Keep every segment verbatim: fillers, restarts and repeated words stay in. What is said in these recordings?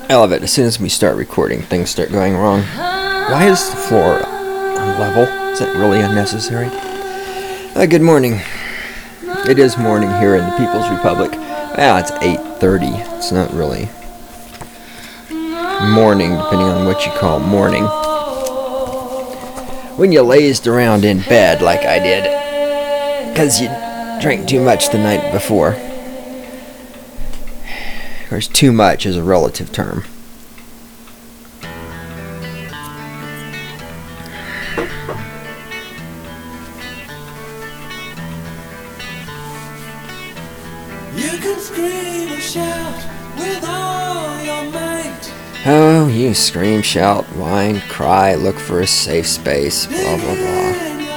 I love it. As soon as we start recording, things start going wrong. Why is the floor level? Is that really unnecessary? Uh, good morning. It is morning here in the People's Republic. Ah, it's eight thirty. It's not really morning, depending on what you call morning. When you lazed around in bed like I did, because you drank too much the night before. Of course, too much is a relative term. You can scream and shout with all your might. Oh, you scream, shout, whine, cry, look for a safe space, blah, blah, blah.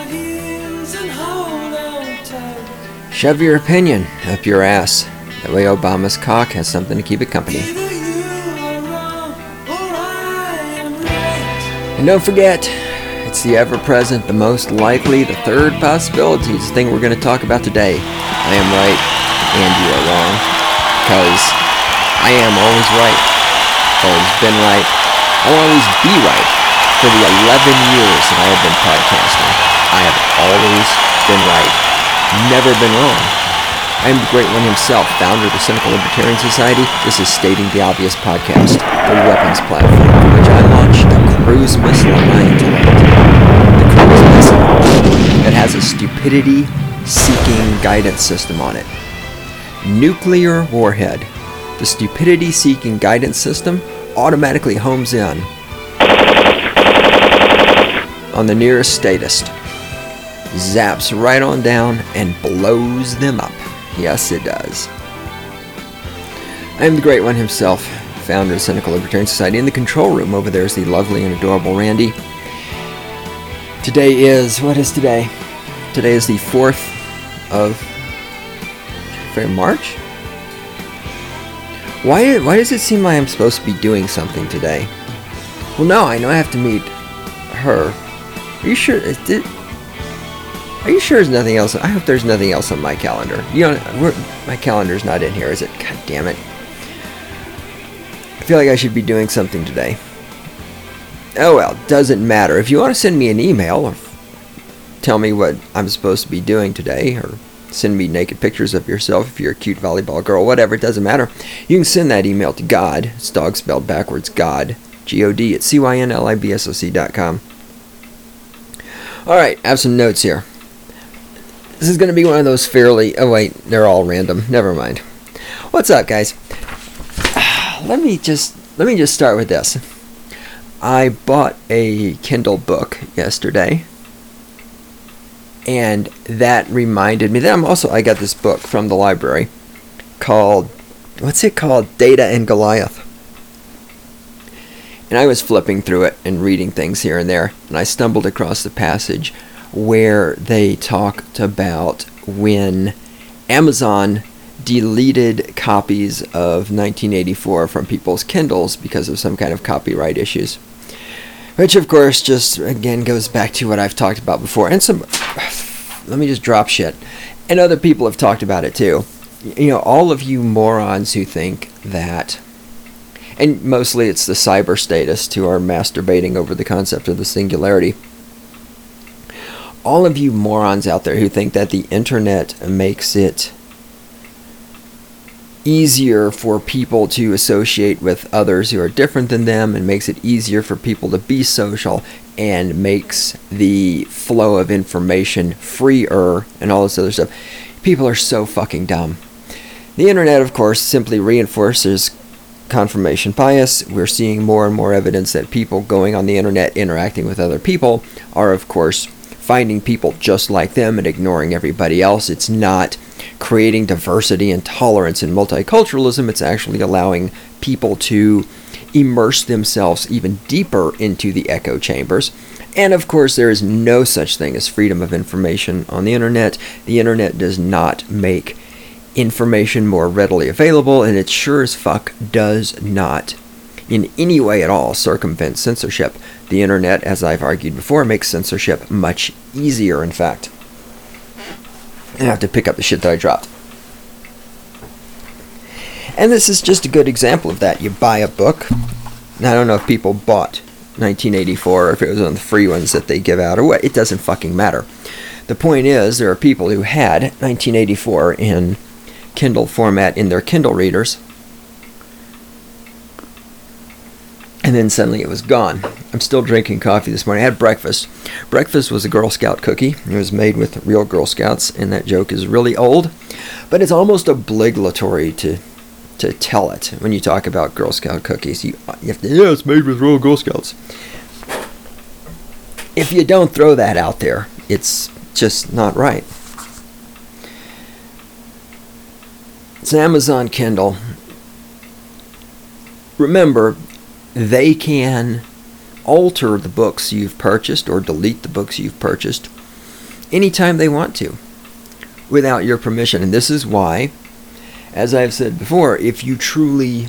Shove your opinion up your ass. That way Obama's cock has something to keep it company. And don't forget, it's the ever-present, the most likely, the third possibility. It's the thing we're going to talk about today. I am right, and you are wrong. Because I am always right. Always been right. I'll always be right. For the eleven years that I have been podcasting, I have always been right. Never been wrong. I am the Great One himself, founder of the Cynical Libertarian Society. This is Stating the Obvious podcast, the weapons platform from which I launched the cruise missile of my intellect. The cruise missile that has a stupidity-seeking guidance system on it. Nuclear warhead. The stupidity-seeking guidance system automatically homes in on the nearest statist, zaps right on down, and blows them up. Yes, it does. I am the Great One himself, founder of the Cynical Libertarian Society. In the control room over there is the lovely and adorable Randy. Today is, what is today? Today is the fourth of March? Why, why does it seem like I'm supposed to be doing something today? Well, no, I know I have to meet her. Are you sure? Did, Are you sure there's nothing else? I hope there's nothing else on my calendar. You know, we're, my calendar's not in here, is it? God damn it. I feel like I should be doing something today. Oh well, doesn't matter. If you want to send me an email or tell me what I'm supposed to be doing today, or send me naked pictures of yourself if you're a cute volleyball girl, whatever, it doesn't matter. You can send that email to God, it's dog spelled backwards, God, G O D, at C Y N L I B S O C dot com. Alright, I have some notes here. This is going to be one of those fairly... Oh, wait. They're all random. Never mind. What's up, guys? Let me just... Let me just start with this. I bought a Kindle book yesterday. And that reminded me that I'm also... I got this book from the library called... What's it called? Data and Goliath. And I was flipping through it and reading things here and there. And I stumbled across the passage where they talked about when Amazon deleted copies of nineteen eighty-four from people's Kindles because of some kind of copyright issues. Which, of course, just, again, goes back to what I've talked about before. And some... Let me just drop shit. And other people have talked about it, too. You know, all of you morons who think that... And mostly it's the cyber statists who are masturbating over the concept of the singularity. All of you morons out there who think that the internet makes it easier for people to associate with others who are different than them, and makes it easier for people to be social, and makes the flow of information freer, and all this other stuff. People are so fucking dumb. The internet, of course, simply reinforces confirmation bias. We're seeing more and more evidence that people going on the internet interacting with other people are, of course, finding people just like them and ignoring everybody else. It's not creating diversity and tolerance and multiculturalism. It's actually allowing people to immerse themselves even deeper into the echo chambers. And of course, there is no such thing as freedom of information on the internet. The internet does not make information more readily available, and it sure as fuck does not in any way at all circumvent censorship. The internet, as I've argued before, makes censorship much easier, in fact. I have to pick up the shit that I dropped. And this is just a good example of that. You buy a book. Now, I don't know if people bought nineteen eighty-four or if it was on the free ones that they give out or what. It doesn't fucking matter. The point is, there are people who had nineteen eighty-four in Kindle format in their Kindle readers, and then suddenly it was gone. I'm still drinking coffee this morning. I had breakfast. Breakfast was a Girl Scout cookie. It was made with real Girl Scouts, and that joke is really old, but it's almost obligatory to to tell it when you talk about Girl Scout cookies. You, you have to, yeah, it's made with real Girl Scouts. If you don't throw that out there, it's just not right. It's Amazon Kindle. Remember, they can alter the books you've purchased or delete the books you've purchased anytime they want to without your permission. And this is why, as I've said before, if you truly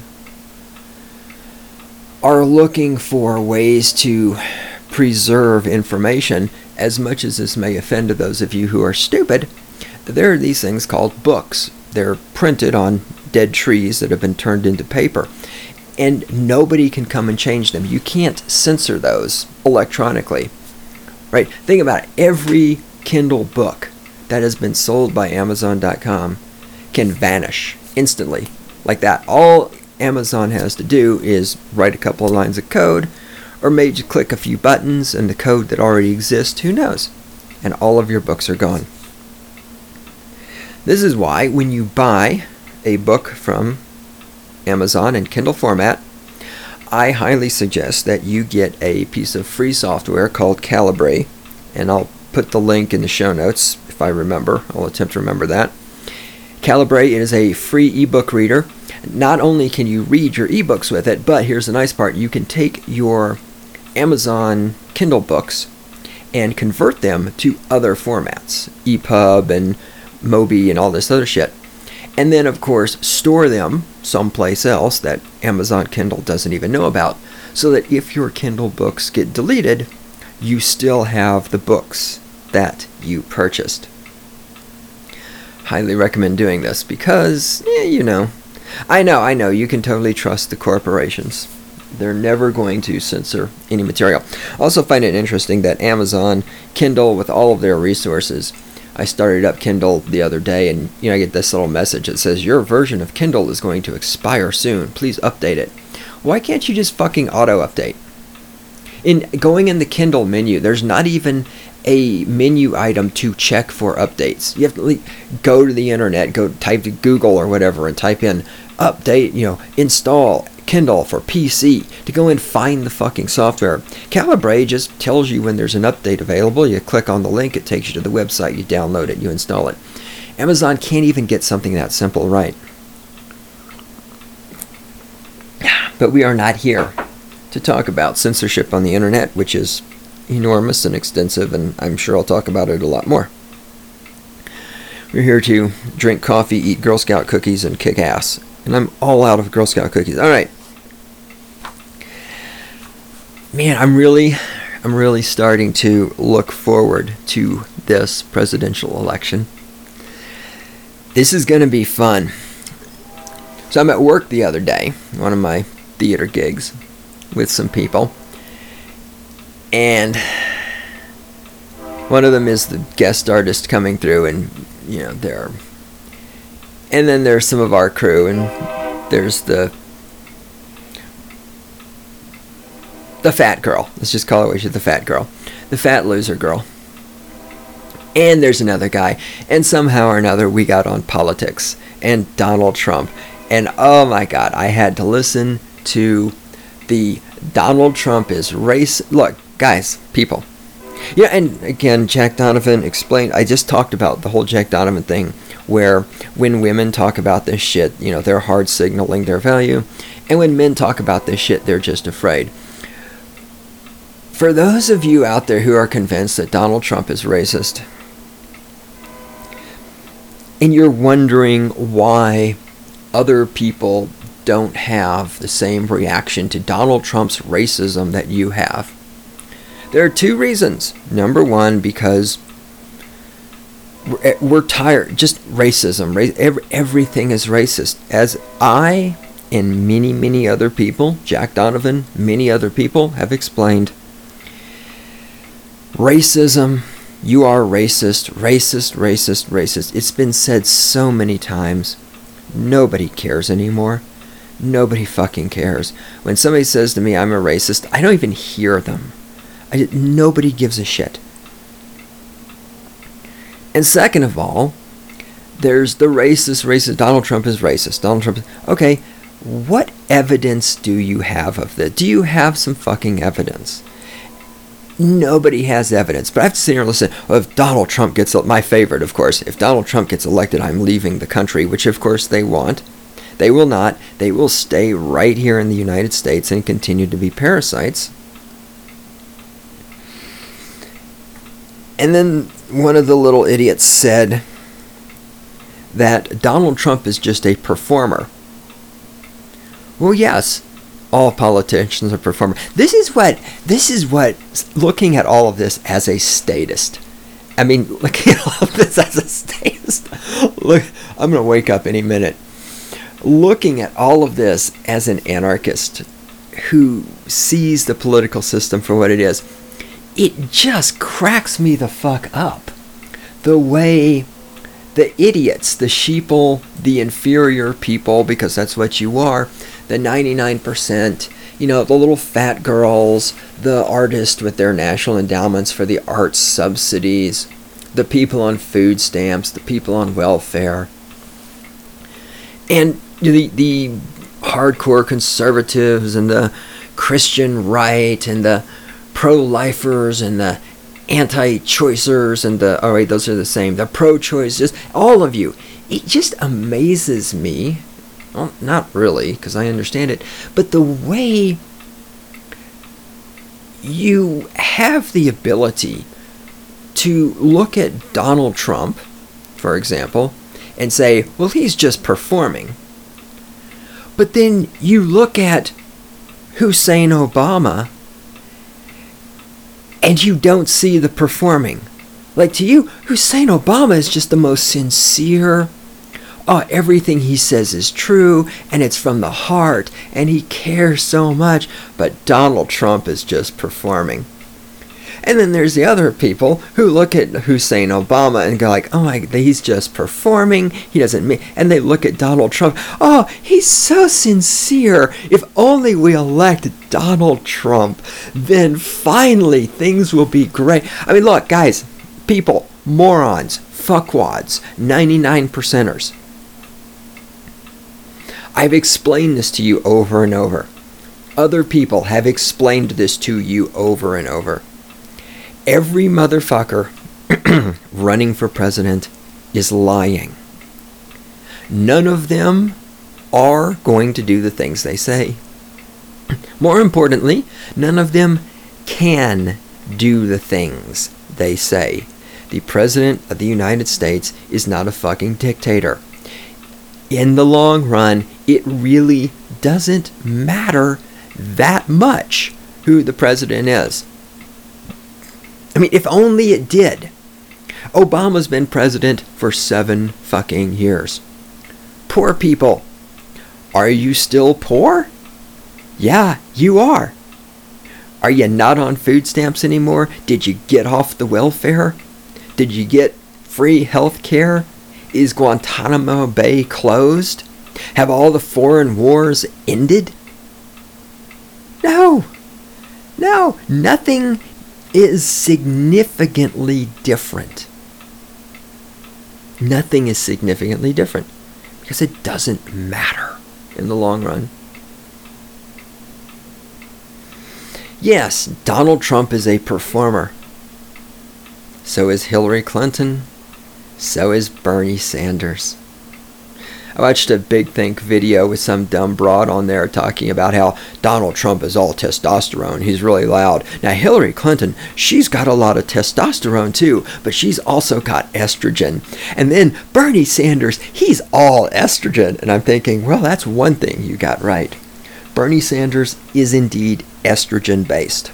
are looking for ways to preserve information, as much as this may offend those of you who are stupid, there are these things called books. They're printed on dead trees that have been turned into paper, and nobody can come and change them. You can't censor those electronically, right? Think about it. Every Kindle book that has been sold by Amazon dot com can vanish instantly like that. All Amazon has to do is write a couple of lines of code, or maybe click a few buttons, and the code that already exists, who knows? And all of your books are gone. This is why when you buy a book from Amazon in Kindle format, I highly suggest that you get a piece of free software called Calibre, and I'll put the link in the show notes if I remember. I'll attempt to remember that. Calibre is a free ebook reader. Not only can you read your ebooks with it, but here's the nice part. You can take your Amazon Kindle books and convert them to other formats, E P U B and Mobi and all this other shit. And then, of course, store them someplace else that Amazon Kindle doesn't even know about, so that if your Kindle books get deleted, you still have the books that you purchased. Highly recommend doing this because, eh, you know, I know, I know, you can totally trust the corporations. They're never going to censor any material. I also find it interesting that Amazon Kindle, with all of their resources, I started up Kindle the other day, and you know I get this little message that says, your version of Kindle is going to expire soon. Please update it. Why can't you just fucking auto-update? In going in the Kindle menu, there's not even a menu item to check for updates. You have to go to the internet, go type to Google or whatever, and type in update, you know, install Kindle for P C, to go and find the fucking software. Calibre just tells you when there's an update available. You click on the link, it takes you to the website, you download it, you install it. Amazon can't even get something that simple right. But we are not here to talk about censorship on the internet, which is enormous and extensive, and I'm sure I'll talk about it a lot more. We're here to drink coffee, eat Girl Scout cookies, and kick ass. And I'm all out of Girl Scout cookies. All right. Man, I'm really, I'm really starting to look forward to this presidential election. This is going to be fun. So I'm at work the other day, one of my theater gigs, with some people. And one of them is the guest artist coming through, and, you know, they're... And then there's some of our crew, and there's the the fat girl. Let's just call her she's the fat girl. The fat loser girl. And there's another guy. And somehow or another we got on politics and Donald Trump. And oh my God, I had to listen to the Donald Trump is race. Look, guys, people. Yeah, and again, Jack Donovan explained, I just talked about the whole Jack Donovan thing, where when women talk about this shit, you know, they're hard signaling their value. And when men talk about this shit, they're just afraid. For those of you out there who are convinced that Donald Trump is racist, and you're wondering why other people don't have the same reaction to Donald Trump's racism that you have, there are two reasons. Number one, because we're, we're tired. Just racism. Ra- every, everything is racist. As I and many, many other people, Jack Donovan, many other people have explained, racism, you are racist, racist, racist, racist. It's been said so many times. Nobody cares anymore. Nobody fucking cares. When somebody says to me, I'm a racist, I don't even hear them. I, nobody gives a shit. And second of all, there's the racist, racist, Donald Trump is racist. Donald Trump is, okay, what evidence do you have of that? Do you have some fucking evidence? Nobody has evidence. But I have to sit here and listen. Well, if Donald Trump gets, my favorite, of course, if Donald Trump gets elected, I'm leaving the country, which of course they want. They will not. They will stay right here in the United States and continue to be parasites. And then one of the little idiots said that Donald Trump is just a performer. Well, yes, all politicians are performers. This is what, this is what, looking at all of this as a statist. I mean, looking at all of this as a statist. Look, I'm going to wake up any minute. Looking at all of this as an anarchist who sees the political system for what it is, it just cracks me the fuck up. The way the idiots, the sheeple, the inferior people, because that's what you are, the ninety-nine percent, you know, the little fat girls, the artists with their national endowments for the arts subsidies, the people on food stamps, the people on welfare, and the the hardcore conservatives and the Christian right and the pro-lifers and the anti-choicers and the, all right, those are the same, the pro-choicers, all of you. It just amazes me, well, not really, because I understand it, but the way you have the ability to look at Donald Trump, for example, and say, well, he's just performing. But then you look at Hussein Obama and you don't see the performing. Like, to you, Hussein Obama is just the most sincere. Oh, everything he says is true, and it's from the heart, and he cares so much. But Donald Trump is just performing. And then there's the other people who look at Hussein Obama and go like, oh my, he's just performing. He doesn't mean, and they look at Donald Trump. Oh, he's so sincere. If only we elect Donald Trump, then finally things will be great. I mean, look, guys, people, morons, fuckwads, ninety-nine percenters. I've explained this to you over and over. Other people have explained this to you over and over. Every motherfucker running for president is lying. None of them are going to do the things they say. More importantly, none of them can do the things they say. The President of the United States is not a fucking dictator. In the long run, it really doesn't matter that much who the president is. I mean, if only it did. Obama's been president for seven fucking years. Poor people. Are you still poor? Yeah, you are. Are you not on food stamps anymore? Did you get off the welfare? Did you get free health care? Is Guantanamo Bay closed? Have all the foreign wars ended? No. No, nothing is significantly different. Nothing is significantly different because it doesn't matter in the long run. Yes, Donald Trump is a performer. So is Hillary Clinton. So is Bernie Sanders. I watched a Big Think video with some dumb broad on there talking about how Donald Trump is all testosterone. He's really loud. Now, Hillary Clinton, she's got a lot of testosterone too, but she's also got estrogen. And then Bernie Sanders, he's all estrogen. And I'm thinking, well, that's one thing you got right. Bernie Sanders is indeed estrogen based.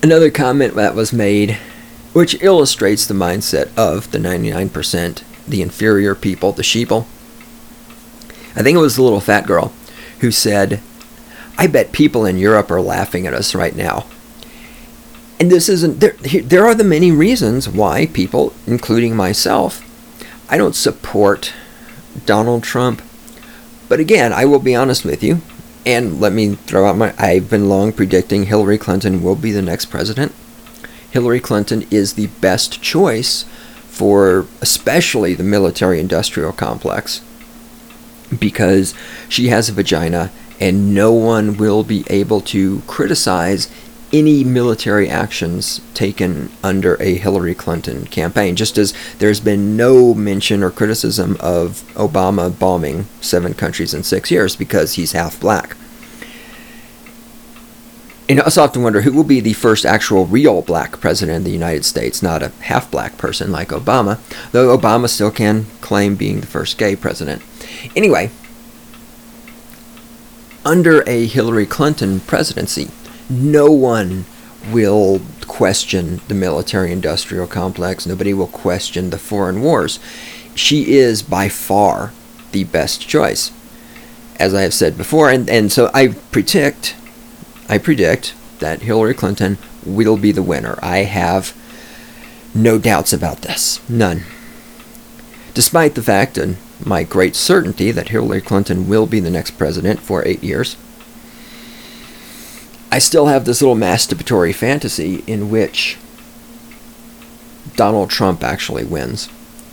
Another comment that was made, which illustrates the mindset of the ninety-nine percent, the inferior people, the sheeple. I think it was the little fat girl who said, I bet people in Europe are laughing at us right now. And this isn't, there, there are the many reasons why people, including myself, I don't support Donald Trump. But again, I will be honest with you, and let me throw out my, I've been long predicting Hillary Clinton will be the next president. Hillary Clinton is the best choice for especially the military-industrial complex, because she has a vagina and no one will be able to criticize any military actions taken under a Hillary Clinton campaign, just as there's been no mention or criticism of Obama bombing seven countries in six years because he's half black. And I also often wonder who will be the first actual real black president of the United States, not a half black person like Obama, though Obama still can claim being the first gay president. Anyway, under a Hillary Clinton presidency, no one will question the military-industrial complex. Nobody will question the foreign wars. She is by far the best choice, as I have said before. And, and so I predict, I predict that Hillary Clinton will be the winner. I have no doubts about this. None. Despite the fact and my great certainty that Hillary Clinton will be the next president for eight years, I still have this little masturbatory fantasy in which Donald Trump actually wins.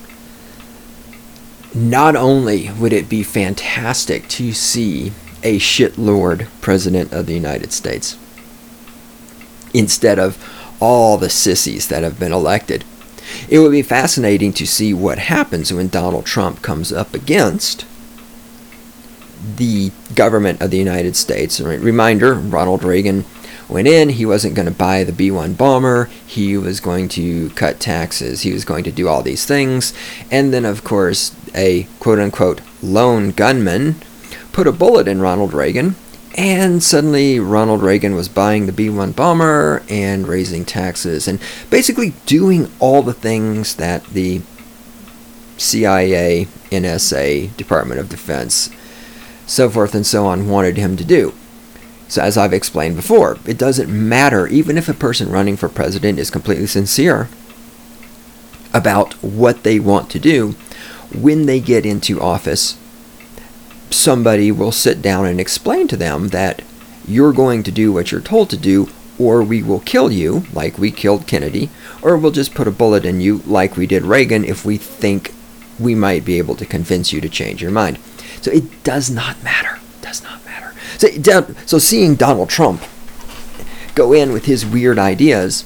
Not only would it be fantastic to see a shitlord president of the United States instead of all the sissies that have been elected, it would be fascinating to see what happens when Donald Trump comes up against the government of the United States. Reminder, Ronald Reagan went in, he wasn't going to buy the B one bomber, he was going to cut taxes, he was going to do all these things, and then of course a quote-unquote lone gunman put a bullet in Ronald Reagan, and suddenly Ronald Reagan was buying the B one bomber and raising taxes and basically doing all the things that the C I A, N S A, Department of Defense, so forth and so on wanted him to do. So as I've explained before, it doesn't matter, even if a person running for president is completely sincere about what they want to do, when they get into office, somebody will sit down and explain to them that you're going to do what you're told to do, or we will kill you, like we killed Kennedy, or we'll just put a bullet in you like we did Reagan if we think we might be able to convince you to change your mind. So it does not matter. Does not matter. So, so seeing Donald Trump go in with his weird ideas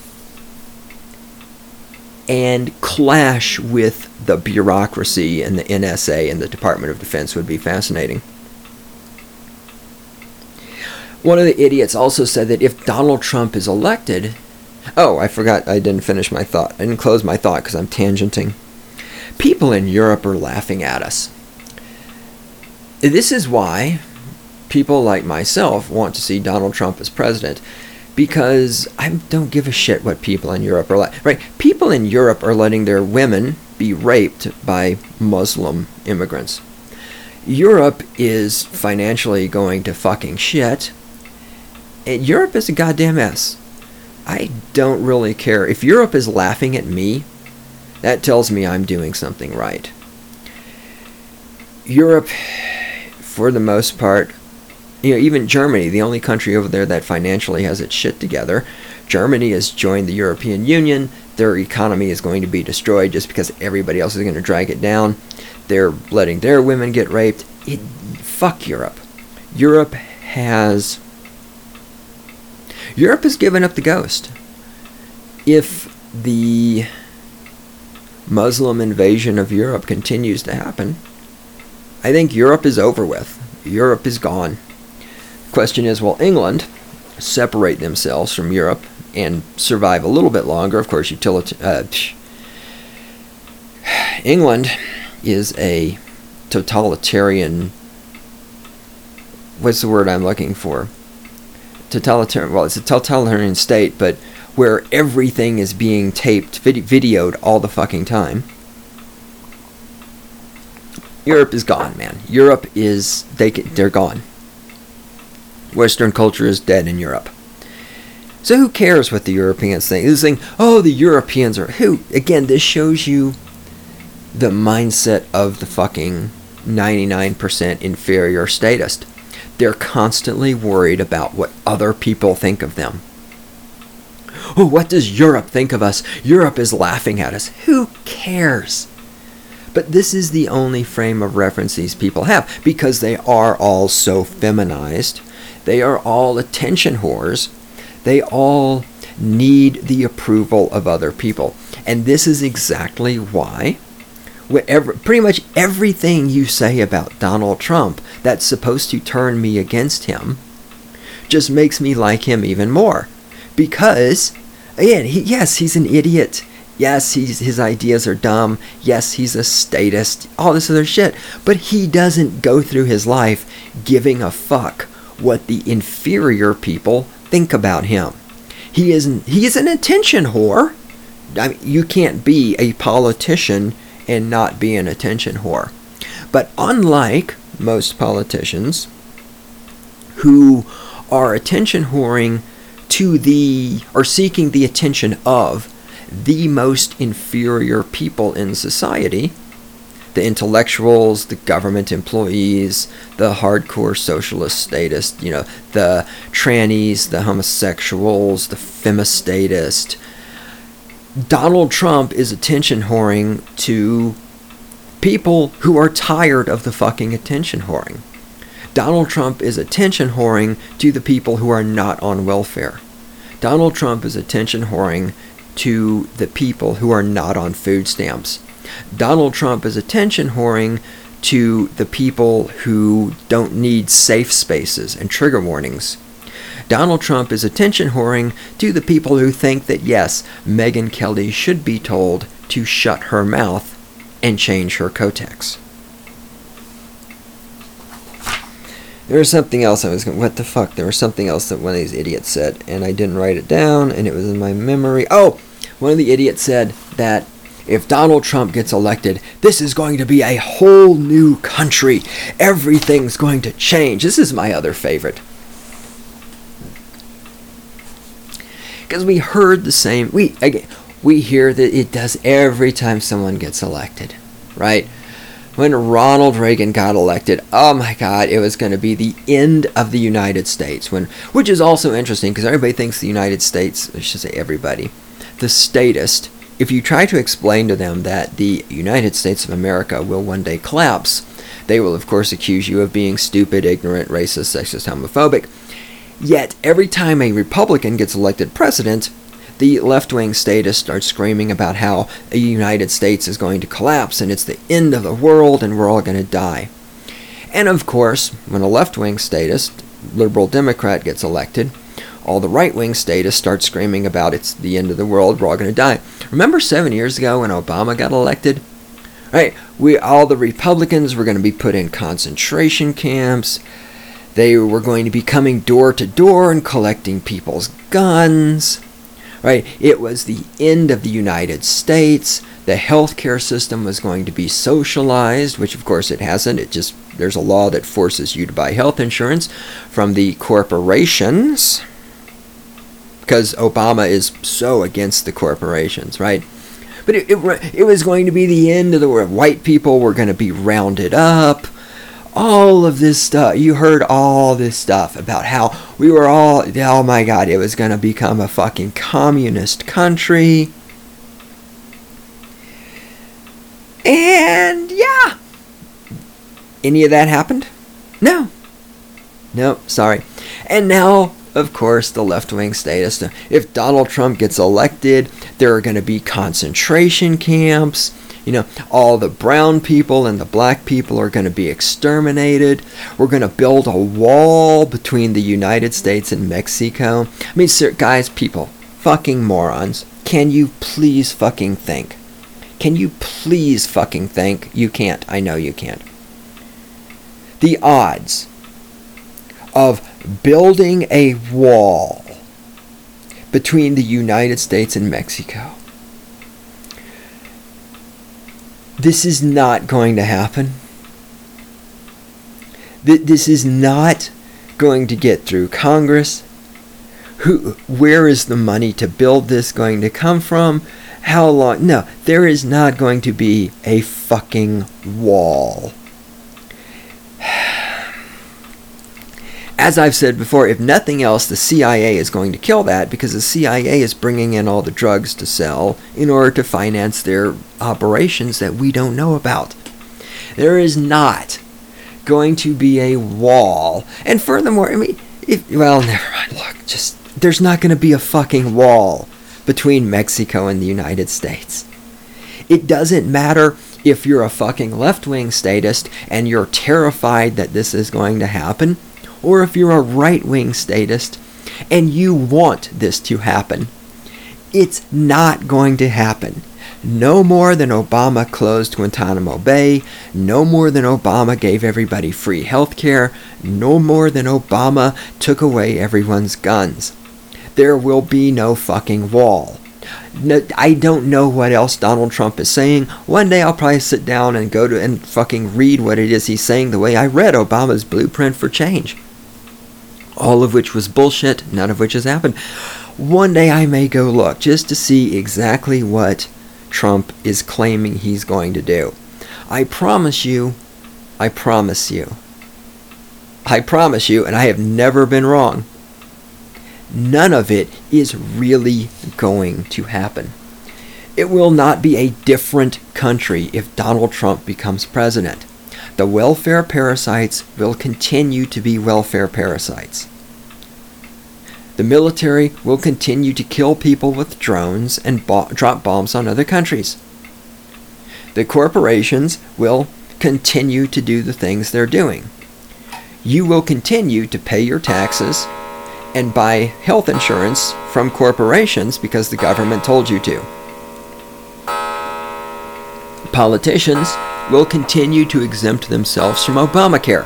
and clash with the bureaucracy and the N S A and the Department of Defense would be fascinating. One of the idiots also said that if Donald Trump is elected... Oh, I forgot. I didn't finish my thought. I didn't close my thought because I'm tangenting. People in Europe are laughing at us. This is why people like myself want to see Donald Trump as president, because I don't give a shit what people in Europe are like. Right? People in Europe are letting their women be raped by Muslim immigrants. Europe is financially going to fucking shit. And Europe is a goddamn mess. I don't really care. If Europe is laughing at me, that tells me I'm doing something right. Europe, for the most part, you know, even Germany, the only country over there that financially has its shit together, Germany has joined the European Union. Their economy is going to be destroyed just because everybody else is going to drag it down. They're letting their women get raped. It, fuck Europe. Europe has... Europe has given up the ghost. If the Muslim invasion of Europe continues to happen, I think Europe is over with. Europe is gone. The question is, will England separate themselves from Europe and survive a little bit longer? Of course, utility, uh, England is a totalitarian... What's the word I'm looking for? totalitarian, well, it's a totalitarian state, but where everything is being taped, vid- videoed all the fucking time. Europe is gone, man. Europe is, they, they're gone. Western culture is dead in Europe. So who cares what the Europeans think? This thing, oh, the Europeans are, who? Again, this shows you the mindset of the fucking ninety-nine percent inferior statist. They're constantly worried about what other people think of them. Oh, what does Europe think of us? Europe is laughing at us. Who cares? But this is the only frame of reference these people have, because they are all so feminized. They are all attention whores. They all need the approval of other people. And this is exactly why whatever, pretty much everything you say about Donald Trump that's supposed to turn me against him just makes me like him even more. Because, again, he, yes, he's an idiot. Yes, he's, his ideas are dumb. Yes, he's a statist. All this other shit. But he doesn't go through his life giving a fuck what the inferior people think about him. He isn't. He is an attention whore. I mean, you can't be a politician and not be an attention whore. But unlike most politicians who are attention whoring to the, or seeking the attention of the most inferior people in society, the intellectuals, the government employees, the hardcore socialist statists, you know, the trannies, the homosexuals, the femistatists. Donald Trump is attention whoring to people who are tired of the fucking attention whoring. Donald Trump is attention whoring to the people who are not on welfare. Donald Trump is attention whoring to the people who are not on food stamps. Donald Trump is attention whoring to the people who don't need safe spaces and trigger warnings. Donald Trump is attention whoring to the people who think that, yes, Megyn Kelly should be told to shut her mouth and change her codex. There was something else I was going, what the fuck? There was something else that one of these idiots said, and I didn't write it down, and it was in my memory. Oh, one of the idiots said that if Donald Trump gets elected, this is going to be a whole new country. Everything's going to change. This is my other favorite. Because we heard the same, we again, we hear that it does every time someone gets elected, right? When Ronald Reagan got elected, oh my God, it was going to be the end of the United States. When, which is also interesting because everybody thinks the United States, I should say everybody, the statist, if you try to explain to them that the United States of America will one day collapse, they will of course accuse you of being stupid, ignorant, racist, sexist, homophobic. Yet every time a Republican gets elected president, the left-wing statists start screaming about how the United States is going to collapse and it's the end of the world and we're all going to die. And of course, when a left-wing statist, liberal Democrat, gets elected, all the right-wing statists start screaming about it's the end of the world, we're all going to die. Remember seven years ago when Obama got elected? Right, we all the Republicans were going to be put in concentration camps. They were going to be coming door to door and collecting people's guns. Right? It was the end of the United States. The healthcare system was going to be socialized, which of course it hasn't. It just, there's a law that forces you to buy health insurance from the corporations. Because Obama is so against the corporations, right? But it, it, it was going to be the end of the world. White people were going to be rounded up. All of this stuff, you heard all this stuff about how we were all, oh my God, it was going to become a fucking communist country. And yeah, any of that happened? No. No, sorry. And now, of course, the left-wing statists, if Donald Trump gets elected, there are going to be concentration camps. You know, all the brown people and the black people are going to be exterminated. We're going to build a wall between the United States and Mexico. I mean, sir, guys, people, fucking morons, can you please fucking think? Can you please fucking think? You can't. I know you can't. The odds of building a wall between the United States and Mexico. This is not going to happen. This is not going to get through Congress. Who, where is the money to build this going to come from? How long? No, there is not going to be a fucking wall. As I've said before, if nothing else, the C I A is going to kill that, because the C I A is bringing in all the drugs to sell in order to finance their operations that we don't know about. There is not going to be a wall. And furthermore, I mean, if, well, never mind. Look, just, there's not going to be a fucking wall between Mexico and the United States. It doesn't matter if you're a fucking left-wing statist and you're terrified that this is going to happen, or if you're a right-wing statist and you want this to happen. It's not going to happen. No more than Obama closed Guantanamo Bay, no more than Obama gave everybody free health care, no more than Obama took away everyone's guns. There will be no fucking wall. No, I don't know what else Donald Trump is saying. One day I'll probably sit down and go to and fucking read what it is he's saying the way I read Obama's Blueprint for Change. All of which was bullshit, none of which has happened. One day I may go look just to see exactly what Trump is claiming he's going to do. I promise you, I promise you, I promise you, and I have never been wrong, none of it is really going to happen. It will not be a different country if Donald Trump becomes president. The welfare parasites will continue to be welfare parasites. The military will continue to kill people with drones and bo- drop bombs on other countries. The corporations will continue to do the things they're doing. You will continue to pay your taxes and buy health insurance from corporations because the government told you to. Politicians will continue to exempt themselves from Obamacare.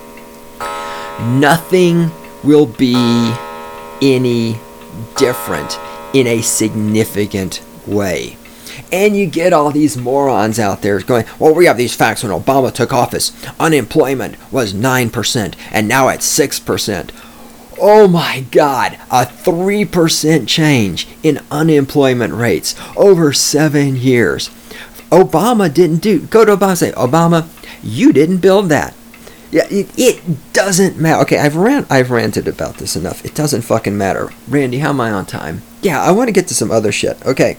Nothing will be any different in a significant way. And you get all these morons out there going, well, we have these facts. When Obama took office, unemployment was nine percent and now it's six percent. Oh my God, a three percent change in unemployment rates over seven years. Obama didn't do, go to Obama and say, Obama, you didn't build that. Yeah, it, it doesn't matter. Okay, I've ran, I've ranted about this enough. It doesn't fucking matter. Randy, how am I on time? Yeah, I want to get to some other shit. Okay.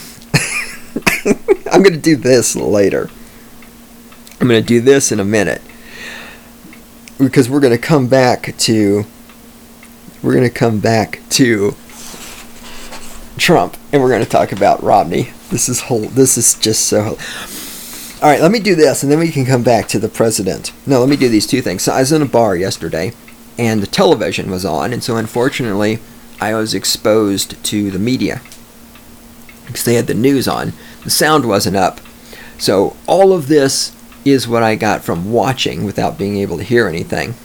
I'm going to do this later. I'm going to do this in a minute. Because we're going to come back to, we're going to come back to Trump. And we're going to talk about Romney. This is whole, this is just so... All right, let me do this, and then we can come back to the president. No, let me do these two things. So I was in a bar yesterday, and the television was on, and so unfortunately, I was exposed to the media. Because they had the news on. The sound wasn't up. So all of this is what I got from watching without being able to hear anything.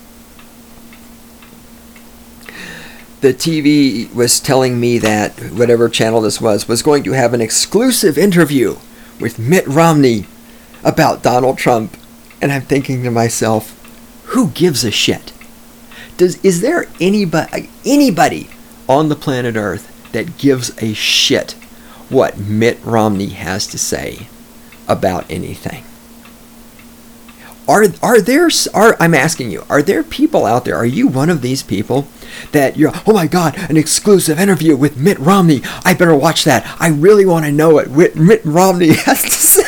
The T V was telling me that whatever channel this was, was going to have an exclusive interview with Mitt Romney about Donald Trump. And I'm thinking to myself, who gives a shit? Does is there anybody anybody on the planet Earth that gives a shit what Mitt Romney has to say about anything? Are are there are I'm asking you, are there people out there, are you one of these people that you're, oh my God, an exclusive interview with Mitt Romney, I better watch that, I really want to know what Mitt, Mitt Romney has to say?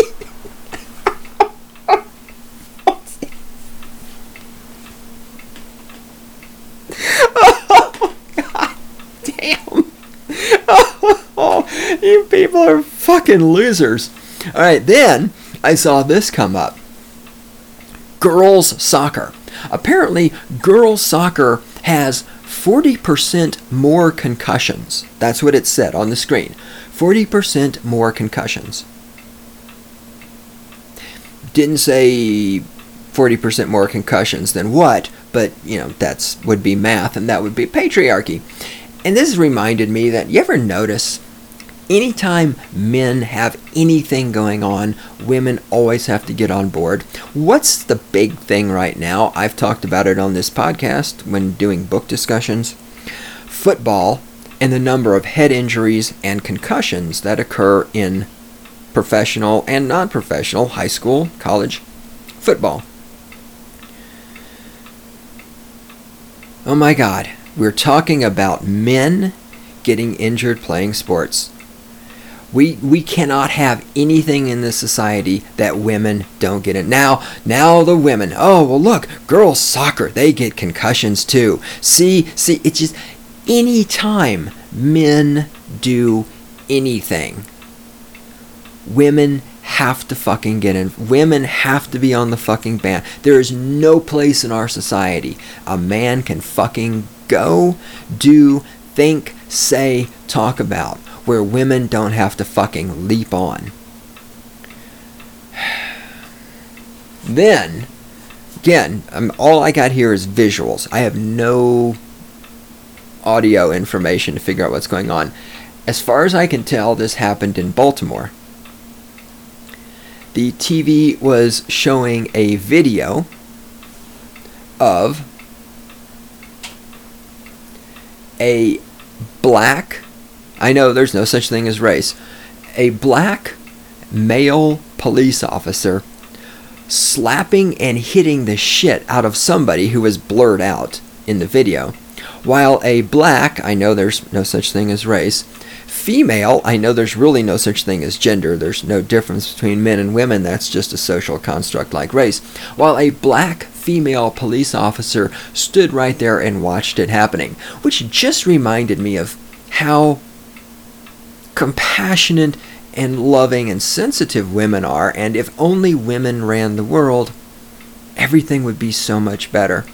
Oh God damn. Oh, you people are fucking losers. Alright, then I saw this come up. Girls soccer. Apparently, girls soccer has forty percent more concussions. That's what it said on the screen. forty percent more concussions. Didn't say forty percent more concussions than what, but, you know, that's would be math, and that would be patriarchy. And this reminded me that, you ever notice, anytime men have anything going on, women always have to get on board? What's the big thing right now? I've talked about it on this podcast when doing book discussions. Football and the number of head injuries and concussions that occur in professional and non-professional high school, college football. Oh my God, we're talking about men getting injured playing sports. We we cannot have anything in this society that women don't get in. Now, now the women, oh, well look, girls soccer, they get concussions too. See, see, it's just, any time men do anything, women have to fucking get in. Women have to be on the fucking ban. There is no place in our society a man can fucking go, do, think, say, talk about where women don't have to fucking leap on. Then, again, um, all I got here is visuals. I have no audio information to figure out what's going on. As far as I can tell, this happened in Baltimore. The T V was showing a video of a black, I know there's no such thing as race, a black male police officer slapping and hitting the shit out of somebody who was blurred out in the video, while a black, I know there's no such thing as race, female, I know there's really no such thing as gender, there's no difference between men and women, that's just a social construct like race, while a black female police officer stood right there and watched it happening, which just reminded me of how compassionate and loving and sensitive women are, and if only women ran the world, everything would be so much better.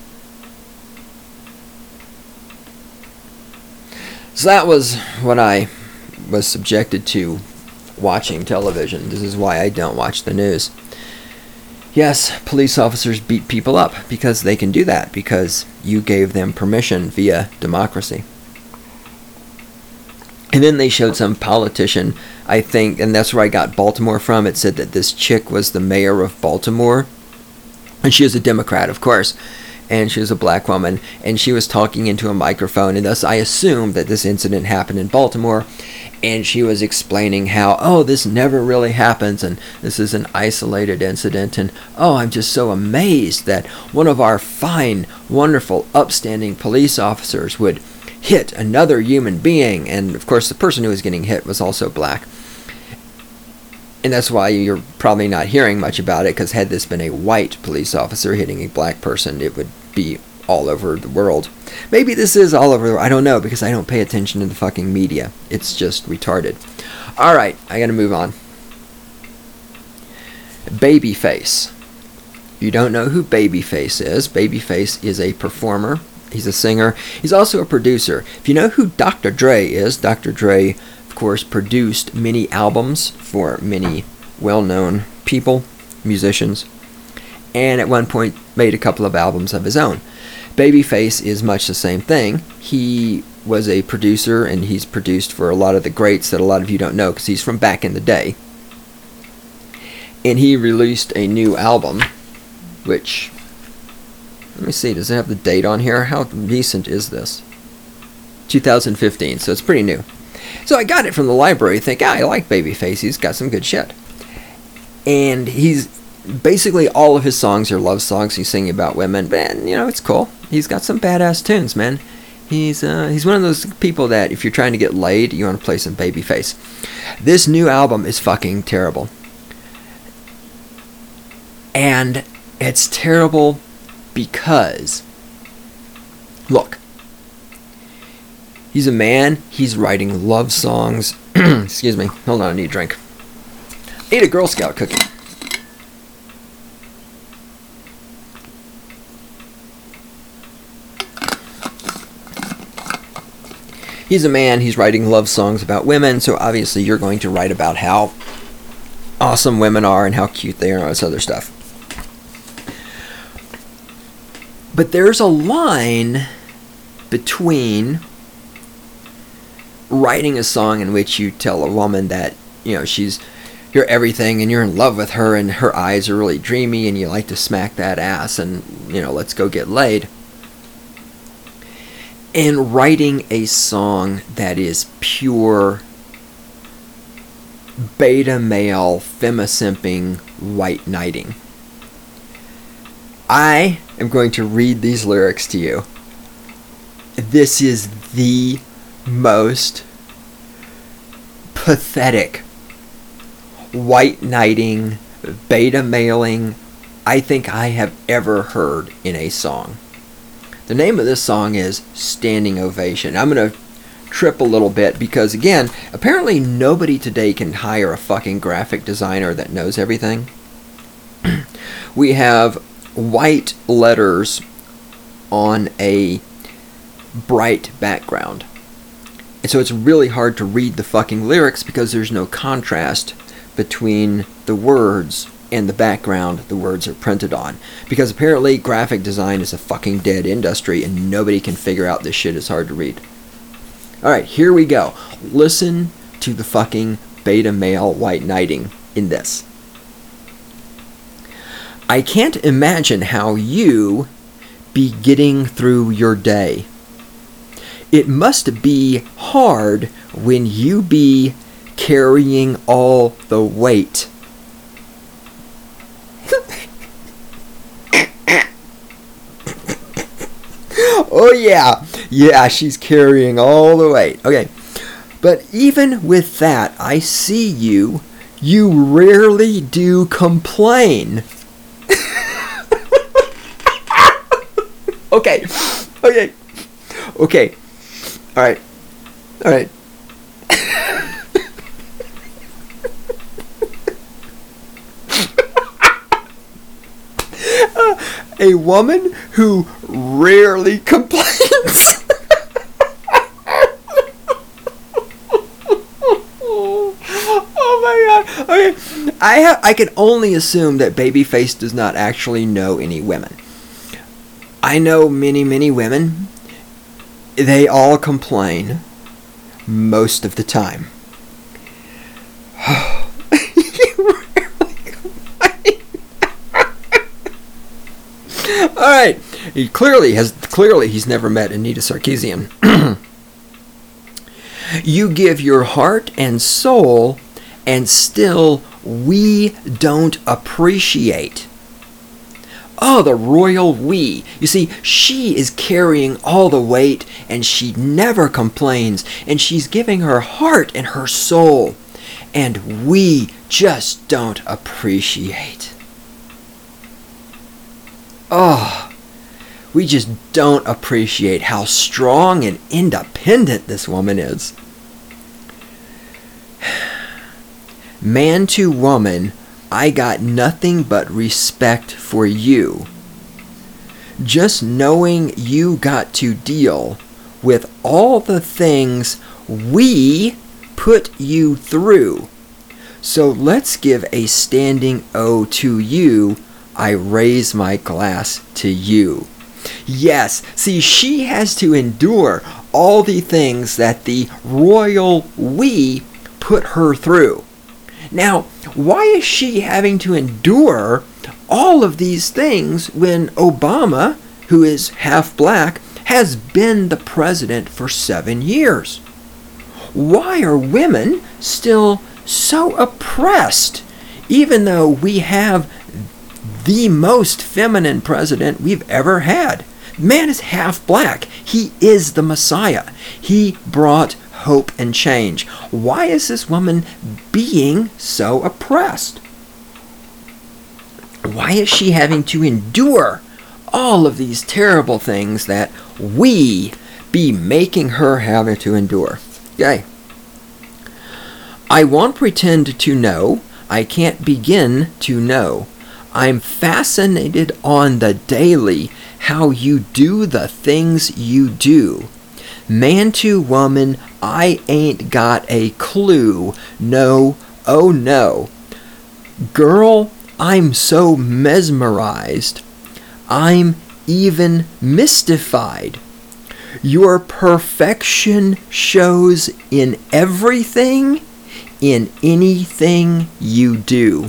So that was what I was subjected to watching television. This is why I don't watch the news. Yes, police officers beat people up because they can do that, because you gave them permission via democracy. And then they showed some politician, I think, and that's where I got Baltimore from. It said that this chick was the mayor of Baltimore, and she was a Democrat, of course, and she was a black woman, and she was talking into a microphone, and thus I assumed that this incident happened in Baltimore, and she was explaining how, oh, this never really happens, and this is an isolated incident, and oh, I'm just so amazed that one of our fine, wonderful, upstanding police officers would hit another human being, and of course the person who was getting hit was also black. And that's why you're probably not hearing much about it, because had this been a white police officer hitting a black person, it would be all over the world. Maybe this is all over the world, I don't know, because I don't pay attention to the fucking media. It's just retarded. Alright, I gotta move on. Babyface. If you don't know who Babyface is, Babyface is a performer. He's a singer. He's also a producer. If you know who Doctor Dre is, Doctor Dre, of course, produced many albums for many well-known people, musicians, and at one point made a couple of albums of his own. Babyface is much the same thing. He was a producer, and he's produced for a lot of the greats that a lot of you don't know, because he's from back in the day. And he released a new album, which, let me see, does it have the date on here? How recent is this? two thousand fifteen, so it's pretty new. So I got it from the library, think, ah, I like Babyface, he's got some good shit. And he's, basically all of his songs are love songs, he's singing about women, but, you know, it's cool. He's got some badass tunes, man. He's uh, he's one of those people that if you're trying to get laid, you want to play some Babyface. This new album is fucking terrible. And it's terrible because, look, he's a man, he's writing love songs. Excuse me, hold on, I need a drink. Ate a Girl Scout cookie. He's a man, he's writing love songs about women, so obviously you're going to write about how awesome women are and how cute they are and all this other stuff. But there's a line between writing a song in which you tell a woman that, you know, she's you're everything and you're in love with her and her eyes are really dreamy and you like to smack that ass and, you know, let's go get laid. And writing a song that is pure beta male femisimping white knighting. I am going to read these lyrics to you. This is the most pathetic white knighting, beta mailing I think I have ever heard in a song. The name of this song is Standing Ovation. I'm going to trip a little bit because, again, apparently nobody today can hire a fucking graphic designer that knows everything. We have white letters on a bright background. And so it's really hard to read the fucking lyrics because there's no contrast between the words and the background the words are printed on. Because apparently graphic design is a fucking dead industry and nobody can figure out this shit is hard to read. Alright, here we go. Listen to the fucking beta male white knighting in this. I can't imagine how you be getting through your day. It must be hard when you be carrying all the weight. Oh yeah, yeah, she's carrying all the weight. Okay, but even with that, I see you. You rarely do complain. Okay, okay, okay. All right, all right. uh, a woman who rarely complains. Oh my god. Okay, I have. I can only assume that Babyface does not actually know any women. I know many, many women. They all complain most of the time. All right. He clearly has. Clearly, he's never met Anita Sarkeesian. You give your heart and soul, and still we don't appreciate. Oh, the royal we. You see, she is carrying all the weight, and she never complains, and she's giving her heart and her soul, and we just don't appreciate. Oh, we just don't appreciate how strong and independent this woman is. Man to woman, I got nothing but respect for you. Just knowing you got to deal with all the things we put you through. So let's give a standing O to you. I raise my glass to you. Yes, see, she has to endure all the things that the royal we put her through. Now, why is she having to endure all of these things when Obama, who is half black, has been the president for seven years? Why are women still so oppressed, even though we have the most feminine president we've ever had? Man is half black. He is the Messiah. He brought hope and change. Why is this woman being so oppressed? Why is she having to endure all of these terrible things that we be making her have to endure? Okay. I won't pretend to know. I can't begin to know. I'm fascinated on the daily how you do the things you do. Man to woman, I ain't got a clue. No, oh no. Girl, I'm so mesmerized. I'm even mystified. Your perfection shows in everything, in anything you do.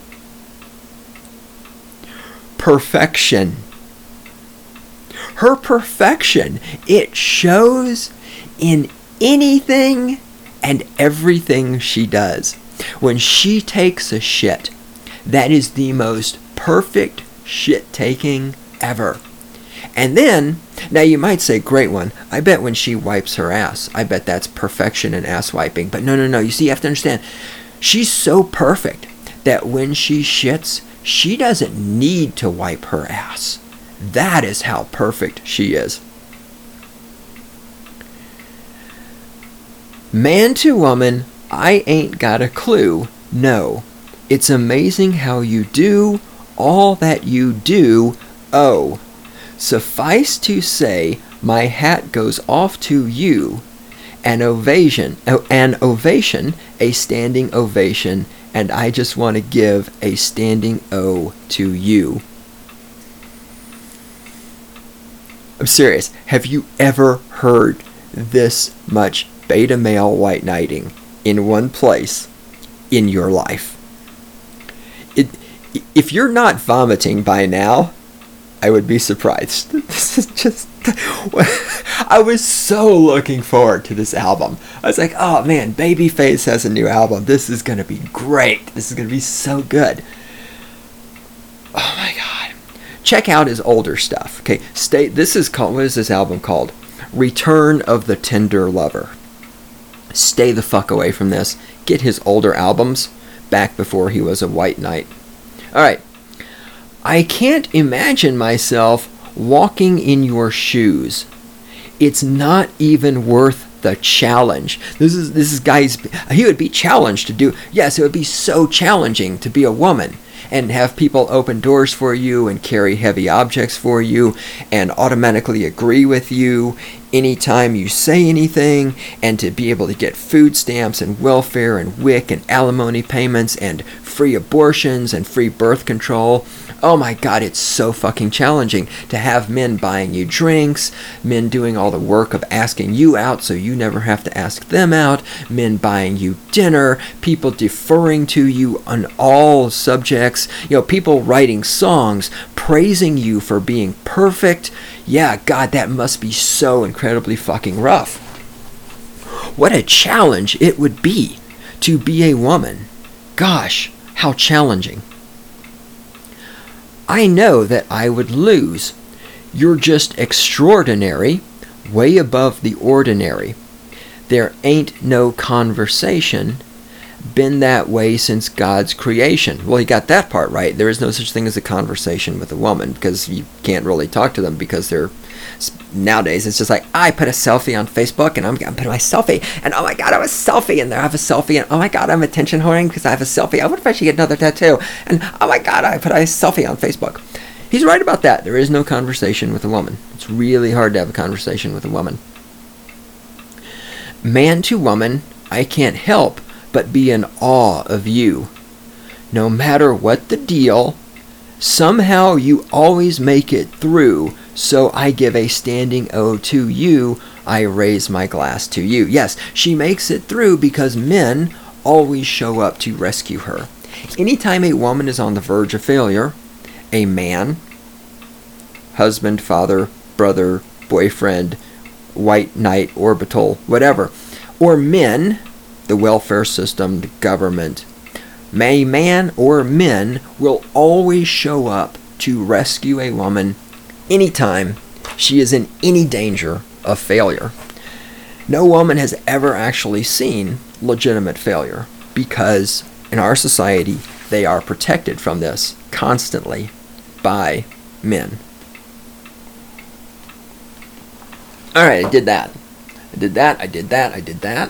Perfection. Her perfection, it shows in anything and everything she does. When she takes a shit, that is the most perfect shit-taking ever. And then, now you might say, great one, I bet when she wipes her ass, I bet that's perfection in ass wiping. But no, no, no, you see, you have to understand, she's so perfect that when she shits, she doesn't need to wipe her ass. That is how perfect she is. Man to woman, I ain't got a clue. No, it's amazing how you do all that you do. Oh, suffice to say, my hat goes off to you. An ovation, an ovation, a standing ovation, and I just want to give a standing O to you. I'm serious. Have you ever heard this much beta male white knighting in one place in your life? It, if you're not vomiting by now, I would be surprised. This is just... I was so looking forward to this album. I was like, oh man, Babyface has a new album. This is going to be great. This is going to be so good. Oh my God. Check out his older stuff. Okay, stay. This is called, what is this album called? Return of the Tender Lover. Stay the fuck away from this. Get his older albums back before he was a white knight. Alright. I can't imagine myself walking in your shoes. It's not even worth the challenge. This is this is guys, he would be challenged to do. Yes, it would be so challenging to be a woman and have people open doors for you and carry heavy objects for you and automatically agree with you anytime you say anything, and to be able to get food stamps and welfare and W I C and alimony payments and free abortions and free birth control. Oh my God, it's so fucking challenging to have men buying you drinks, men doing all the work of asking you out so you never have to ask them out, men buying you dinner, people deferring to you on all subjects, you know, people writing songs, praising you for being perfect. Yeah, God, that must be so incredibly fucking rough. What a challenge it would be to be a woman. Gosh, how challenging. I know that I would lose. You're just extraordinary, way above the ordinary. There ain't no conversation. Been that way since God's creation. Well, you got that part right. There is no such thing as a conversation with a woman, because you can't really talk to them, because they're, nowadays it's just like, I put a selfie on Facebook and I'm gonna put my selfie, and oh my God, I have a selfie, and there I have a selfie, and oh my God, I'm attention whoring because I have a selfie. I wonder if I should get another tattoo, and oh my God, I put a selfie on Facebook. He's right about that. There is no conversation with a woman. It's really hard to have a conversation with a woman. Man to woman, I can't help but be in awe of you. No matter what the deal, somehow you always make it through, so I give a standing O to you. I raise my glass to you. Yes, she makes it through because men always show up to rescue her. Anytime a woman is on the verge of failure, a man, husband, father, brother, boyfriend, white knight, orbital, whatever, or men, the welfare system, the government, a man or men will always show up to rescue a woman anytime she is in any danger of failure. No woman has ever actually seen legitimate failure, because in our society they are protected from this constantly by men. Alright, I did that. I did that, I did that, I did that.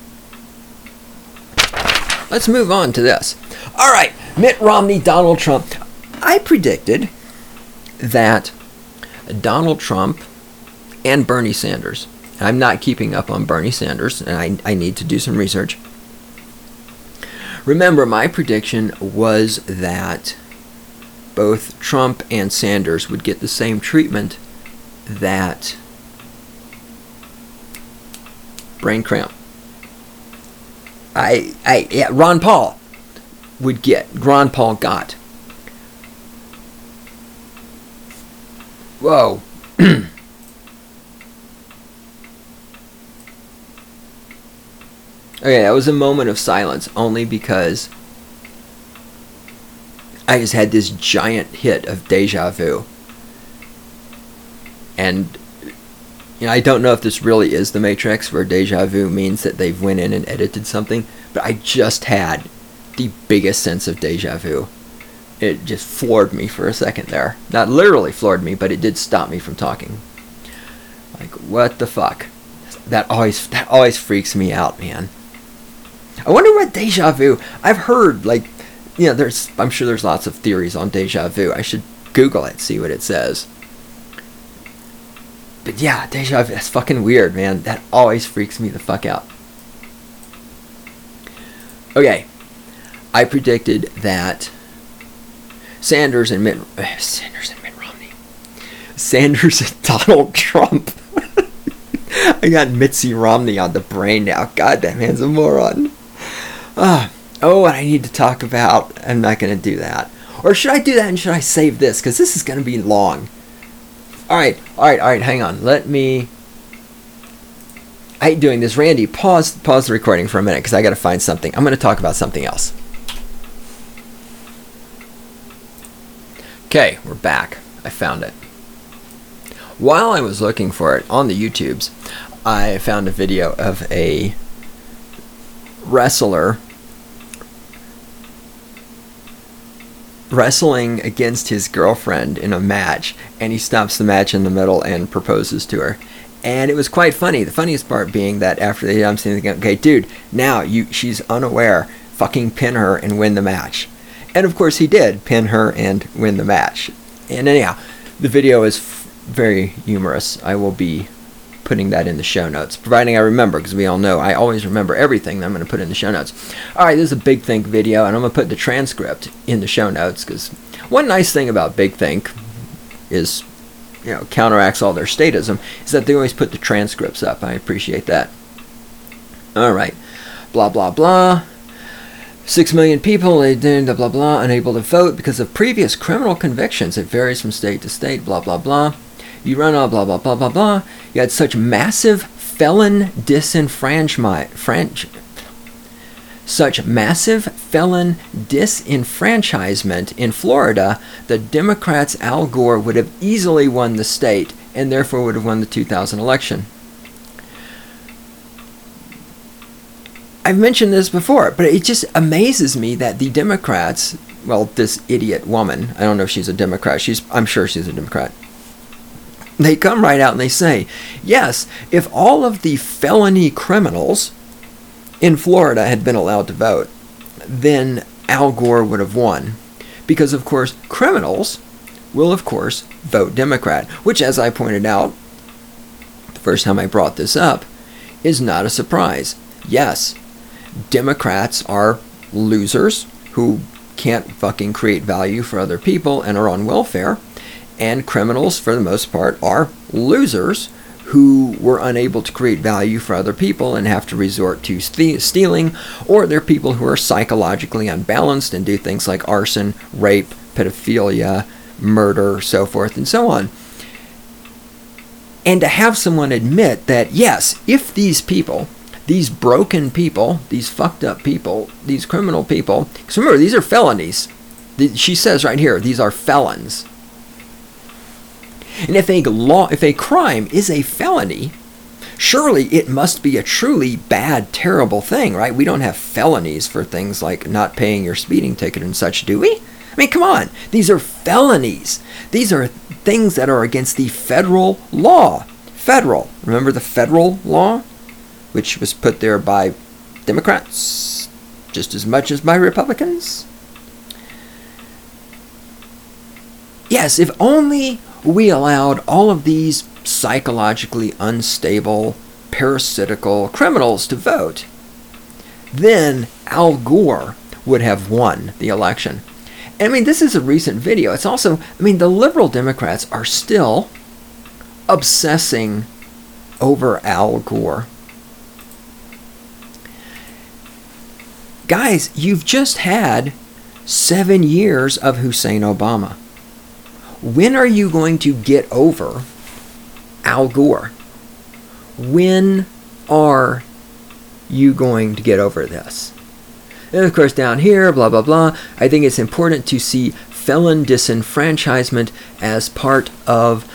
Let's move on to this. All right, Mitt Romney, Donald Trump. I predicted that Donald Trump and Bernie Sanders, I'm not keeping up on Bernie Sanders, and I, I need to do some research. Remember, my prediction was that both Trump and Sanders would get the same treatment that brain cramp. I, I, yeah, Ron Paul would get. Ron Paul got. Whoa. Okay, that was a moment of silence only because I just had this giant hit of deja vu. And you know, I don't know if this really is the Matrix, where deja vu means that they've went in and edited something, but I just had the biggest sense of deja vu. It just floored me for a second there. Not literally floored me, but it did stop me from talking. Like, what the fuck? That always that always freaks me out, man. I wonder what deja vu. I've heard, like, you know, there's. I'm sure there's lots of theories on deja vu. I should Google it, see what it says. But yeah, deja vu. That's fucking weird, man. That always freaks me the fuck out. Okay, I predicted that Sanders and Mitt uh, Sanders and Mitt Romney, Sanders and Donald Trump. I got Mitzi Romney on the brain now. God, that man's a moron. Uh, oh, and I need to talk about... I'm not going to do that. Or should I do that and should I save this? Because this is going to be long. Alright, alright, alright, hang on. Let me... I hate doing this. Randy, pause, pause the recording for a minute because I got to find something. I'm going to talk about something else. Okay, we're back. I found it. While I was looking for it on the YouTubes, I found a video of a wrestler wrestling against his girlfriend in a match, and he stops the match in the middle and proposes to her. And it was quite funny. The funniest part being that after they did, I'm thinking, okay, dude, now you she's unaware, fucking pin her and win the match. And of course he did pin her and win the match. And anyhow, the video is f- very humorous. I will be putting that in the show notes, providing I remember, because we all know I always remember everything that I'm going to put in the show notes. Alright, this is a Big Think video, and I'm going to put the transcript in the show notes, because one nice thing about Big Think is, you know, counteracts all their statism, is that they always put the transcripts up. I appreciate that. Alright, blah blah blah. Six million people, they did blah blah blah, unable to vote because of previous criminal convictions. It varies from state to state, blah blah blah. You run all blah blah blah blah blah. You had such massive felon disenfranchisement, French, such massive felon disenfranchisement in Florida, the Democrats' Al Gore would have easily won the state and therefore would have won the two thousand election. I've mentioned this before, but it just amazes me that the Democrats, well, this idiot woman, I don't know if she's a Democrat, she's, I'm sure she's a Democrat, they come right out and they say, yes, if all of the felony criminals in Florida had been allowed to vote, then Al Gore would have won. Because, of course, criminals will, of course, vote Democrat, which, as I pointed out the first time I brought this up, is not a surprise. Yes, Democrats are losers who can't fucking create value for other people and are on welfare, and criminals, for the most part, are losers who were unable to create value for other people and have to resort to st- stealing, or they're people who are psychologically unbalanced and do things like arson, rape, pedophilia, murder, so forth and so on. And to have someone admit that, yes, if these people, these broken people, these fucked up people, these criminal people, because remember, these are felonies. She says right here, these are felons. And if a law, if a crime is a felony, surely it must be a truly bad, terrible thing, right? We don't have felonies for things like not paying your speeding ticket and such, do we? I mean, come on. These are felonies. These are things that are against the federal law. Federal. Remember the federal law? Which was put there by Democrats just as much as by Republicans. Yes, if only we allowed all of these psychologically unstable, parasitical criminals to vote, then Al Gore would have won the election. And I mean, this is a recent video. It's also, I mean, the liberal Democrats are still obsessing over Al Gore. Guys, you've just had seven years of Hussein Obama. When are you going to get over Al Gore? When are you going to get over this? And of course, down here, blah, blah, blah, I think it's important to see felon disenfranchisement as part of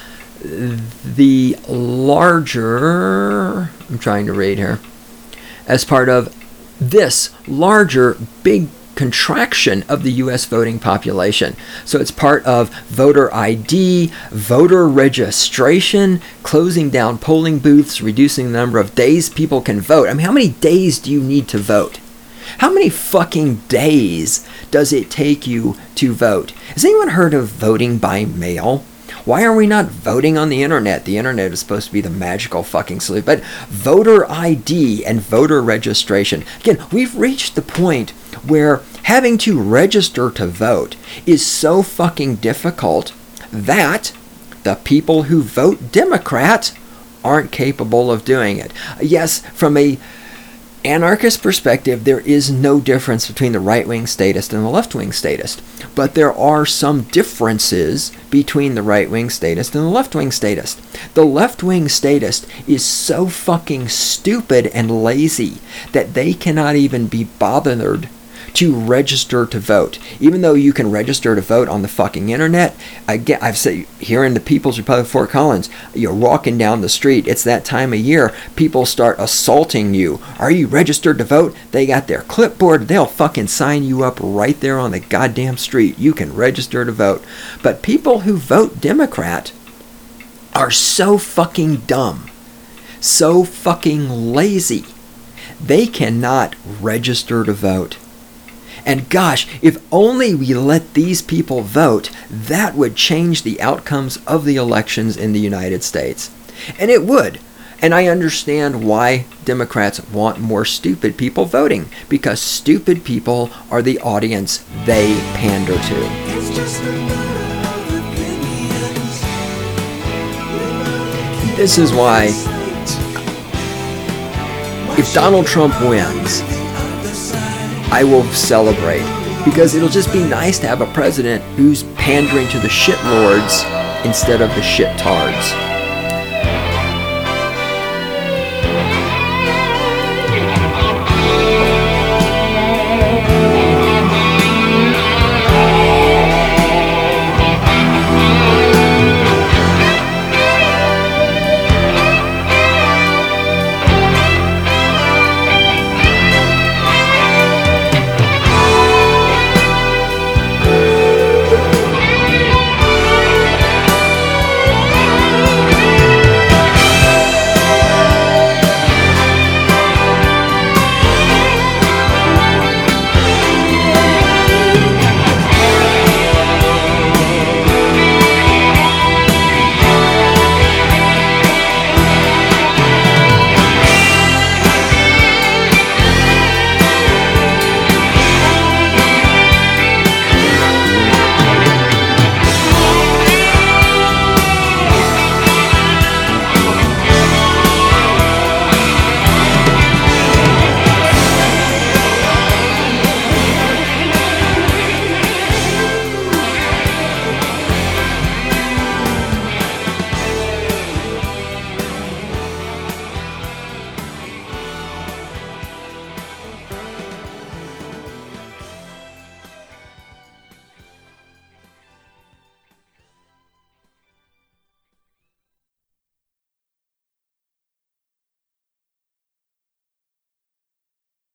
the larger, I'm trying to read here, as part of this larger big contraction of the U S voting population. So it's part of voter I D, voter registration, closing down polling booths, reducing the number of days people can vote. I mean, how many days do you need to vote? How many fucking days does it take you to vote? Has anyone heard of voting by mail? Why are we not voting on the internet? The internet is supposed to be the magical fucking solution. But voter I D and voter registration. Again, we've reached the point where having to register to vote is so fucking difficult that the people who vote Democrat aren't capable of doing it. Yes, from a anarchist perspective, there is no difference between the right-wing statist and the left-wing statist. But there are some differences between the right-wing statist and the left-wing statist. The left-wing statist is so fucking stupid and lazy that they cannot even be bothered to register to vote. Even though you can register to vote on the fucking internet, I get, I've said here in the People's Republic of Fort Collins, you're walking down the street, it's that time of year, people start assaulting you. Are you registered to vote? They got their clipboard, they'll fucking sign you up right there on the goddamn street. You can register to vote. But people who vote Democrat are so fucking dumb, so fucking lazy, they cannot register to vote. And gosh, if only we let these people vote, that would change the outcomes of the elections in the United States. And it would. And I understand why Democrats want more stupid people voting, because stupid people are the audience they pander to. It's just a matter of opinions. This is why, if Donald Trump wins, I will celebrate, because it'll just be nice to have a president who's pandering to the shitlords instead of the shit-tards.